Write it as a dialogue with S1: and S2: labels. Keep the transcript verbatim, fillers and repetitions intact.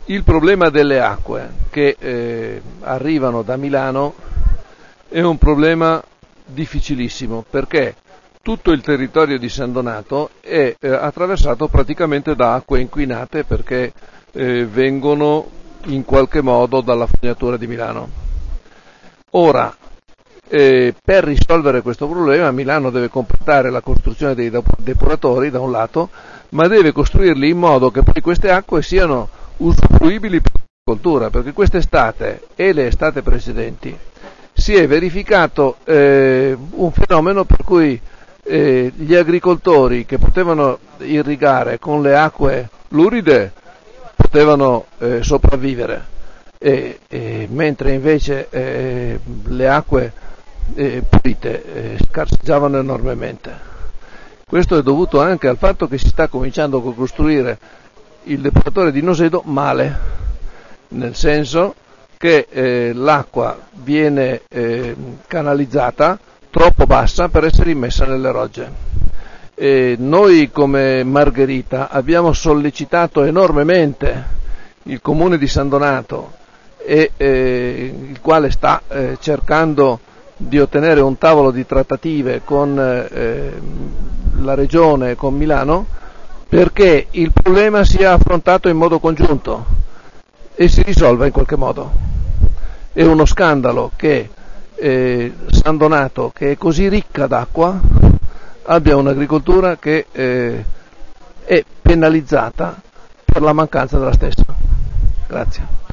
S1: Il problema delle acque che eh, arrivano da Milano è un problema difficilissimo, perché tutto il territorio di San Donato è eh, attraversato praticamente da acque inquinate, perché eh, vengono in qualche modo dalla fognatura di Milano. Ora, eh, per risolvere questo problema, Milano deve completare la costruzione dei depuratori da un lato, ma deve costruirli in modo che poi queste acque siano usufruibili per l'agricoltura, perché quest'estate e le estate precedenti si è verificato eh, un fenomeno per cui eh, gli agricoltori che potevano irrigare con le acque luride potevano eh, sopravvivere, e, e, mentre invece eh, le acque eh, pulite eh, scarseggiavano enormemente. Questo è dovuto anche al fatto che si sta cominciando a costruire il depuratore di Nosedo male, nel senso che eh, l'acqua viene eh, canalizzata troppo bassa per essere immessa nelle rogge. E noi come Margherita abbiamo sollecitato enormemente il comune di San Donato, e, eh, il quale sta eh, cercando di ottenere un tavolo di trattative con eh, la regione e con Milano, perché il problema sia affrontato in modo congiunto e si risolva in qualche modo. È uno scandalo che eh, San Donato, che è così ricca d'acqua, abbia un'agricoltura che eh, è penalizzata per la mancanza della stessa. Grazie.